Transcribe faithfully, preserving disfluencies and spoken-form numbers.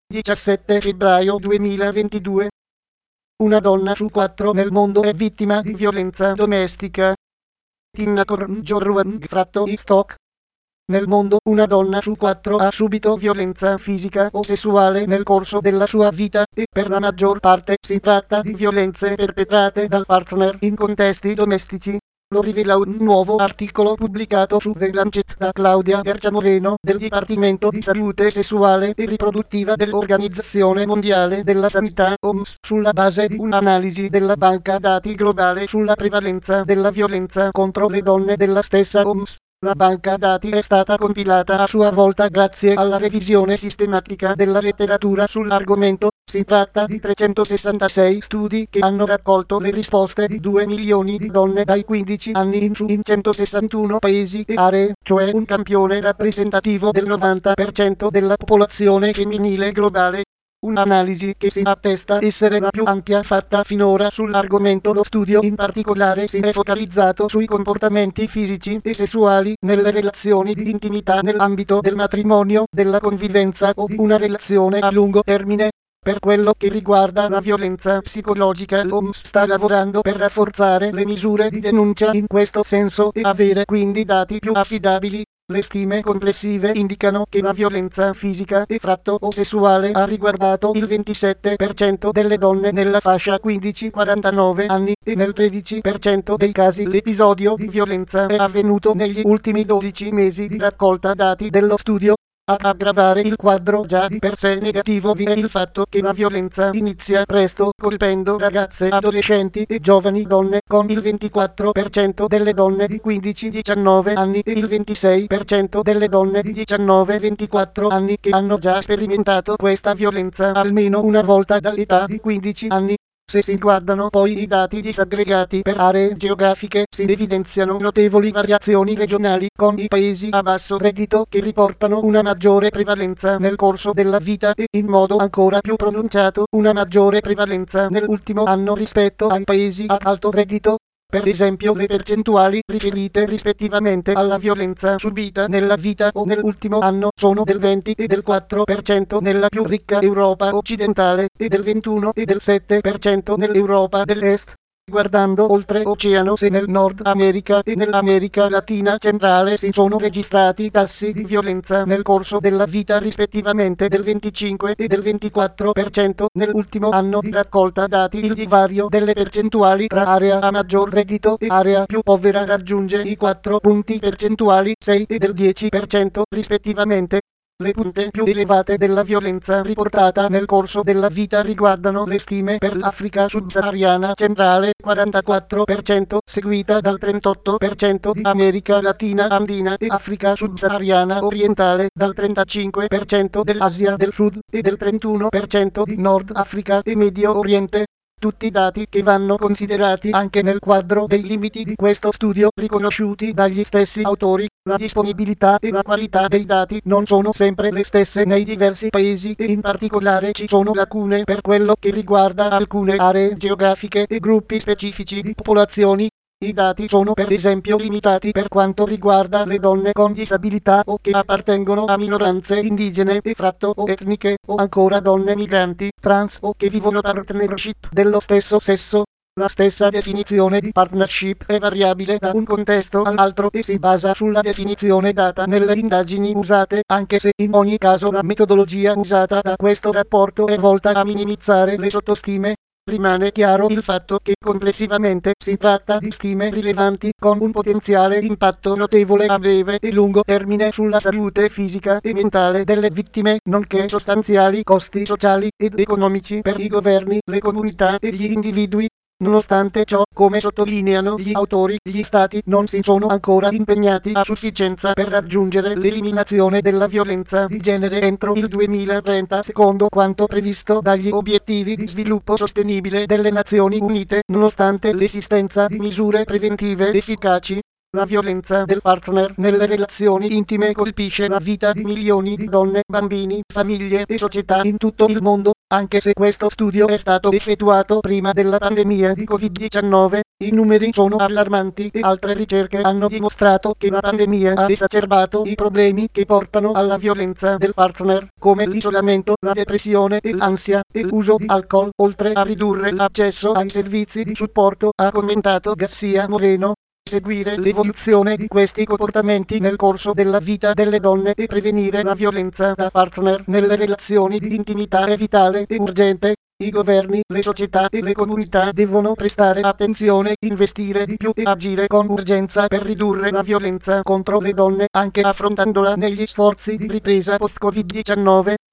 diciassette febbraio duemilaventidue. Una donna su quattro nel mondo è vittima di violenza domestica. Tina Jorwang Fratto i Stock. Nel mondo una donna su quattro ha subito violenza fisica o sessuale nel corso della sua vita e per la maggior parte si tratta di violenze perpetrate dal partner in contesti domestici. Lo rivela un nuovo articolo pubblicato su The Lancet da Claudia Gargiamoreno del Dipartimento di Salute Sessuale e Riproduttiva dell'Organizzazione Mondiale della Sanità O M S sulla base di un'analisi della banca dati globale sulla prevalenza della violenza contro le donne della stessa O M S. La banca dati è stata compilata a sua volta grazie alla revisione sistematica della letteratura sull'argomento. Si tratta di trecentosessantasei studi che hanno raccolto le risposte di due milioni di donne dai quindici anni in su in centosessantuno paesi e aree, cioè un campione rappresentativo del novanta per cento della popolazione femminile globale. Un'analisi che si attesta essere la più ampia fatta finora sull'argomento. Lo studio in particolare si è focalizzato sui comportamenti fisici e sessuali nelle relazioni di intimità nell'ambito del matrimonio, della convivenza o di una relazione a lungo termine. Per quello che riguarda la violenza psicologica, l'O M S sta lavorando per rafforzare le misure di denuncia in questo senso e avere quindi dati più affidabili. Le stime complessive indicano che la violenza fisica e fratto o sessuale ha riguardato il ventisette per cento delle donne nella fascia quindici quarantanove anni e nel tredici per cento dei casi l'episodio di violenza è avvenuto negli ultimi dodici mesi di raccolta dati dello studio. Ad aggravare il quadro già di per sé negativo vi è il fatto che la violenza inizia presto, colpendo ragazze, adolescenti e giovani donne, con il ventiquattro per cento delle donne di quindici diciannove anni e il ventisei per cento delle donne di diciannove ventiquattro anni che hanno già sperimentato questa violenza almeno una volta dall'età di quindici anni. Se si guardano poi i dati disaggregati per aree geografiche, si evidenziano notevoli variazioni regionali, con i paesi a basso reddito che riportano una maggiore prevalenza nel corso della vita e, in modo ancora più pronunciato, una maggiore prevalenza nell'ultimo anno rispetto ai paesi ad alto reddito. Per esempio, le percentuali riferite rispettivamente alla violenza subita nella vita o nell'ultimo anno sono del venti e del quattro per cento nella più ricca Europa occidentale e del ventuno e del sette per cento nell'Europa dell'Est. Guardando oltreoceano, se nel Nord America e nell'America Latina centrale si sono registrati tassi di violenza nel corso della vita rispettivamente del venticinque e del ventiquattro per cento nell'ultimo anno di raccolta dati, il divario delle percentuali tra area a maggior reddito e area più povera raggiunge i quattro punti percentuali, sei e del dieci per cento rispettivamente. Le punte più elevate della violenza riportata nel corso della vita riguardano le stime per l'Africa subsahariana centrale, quarantaquattro per cento, seguita dal trentotto per cento di America Latina Andina e Africa subsahariana orientale, dal trentacinque per cento dell'Asia del Sud e del trentuno per cento di Nord Africa e Medio Oriente. Tutti dati che vanno considerati anche nel quadro dei limiti di questo studio riconosciuti dagli stessi autori. La disponibilità e la qualità dei dati non sono sempre le stesse nei diversi paesi e in particolare ci sono lacune per quello che riguarda alcune aree geografiche e gruppi specifici di popolazioni. I dati sono per esempio limitati per quanto riguarda le donne con disabilità o che appartengono a minoranze indigene e fratto o etniche, o ancora donne migranti, trans o che vivono partnership dello stesso sesso. La stessa definizione di partnership è variabile da un contesto all'altro e si basa sulla definizione data nelle indagini usate, anche se in ogni caso la metodologia usata da questo rapporto è volta a minimizzare le sottostime. Rimane chiaro il fatto che complessivamente si tratta di stime rilevanti con un potenziale impatto notevole a breve e lungo termine sulla salute fisica e mentale delle vittime, nonché sostanziali costi sociali ed economici per i governi, le comunità e gli individui. Nonostante ciò, come sottolineano gli autori, gli stati non si sono ancora impegnati a sufficienza per raggiungere l'eliminazione della violenza di genere entro il duemilatrenta, secondo quanto previsto dagli obiettivi di sviluppo sostenibile delle Nazioni Unite, nonostante l'esistenza di misure preventive efficaci. La violenza del partner nelle relazioni intime colpisce la vita di milioni di donne, bambini, famiglie e società in tutto il mondo. Anche se questo studio è stato effettuato prima della pandemia di Covid diciannove, i numeri sono allarmanti e altre ricerche hanno dimostrato che la pandemia ha esacerbato i problemi che portano alla violenza del partner, come l'isolamento, la depressione e l'ansia, e l'uso di alcol, oltre a ridurre l'accesso ai servizi di supporto, ha commentato Garcia Moreno. Seguire l'evoluzione di questi comportamenti nel corso della vita delle donne e prevenire la violenza da partner nelle relazioni di intimità è vitale e urgente. I governi, le società e le comunità devono prestare attenzione, investire di più e agire con urgenza per ridurre la violenza contro le donne, anche affrontandola negli sforzi di ripresa post-Covid diciannove.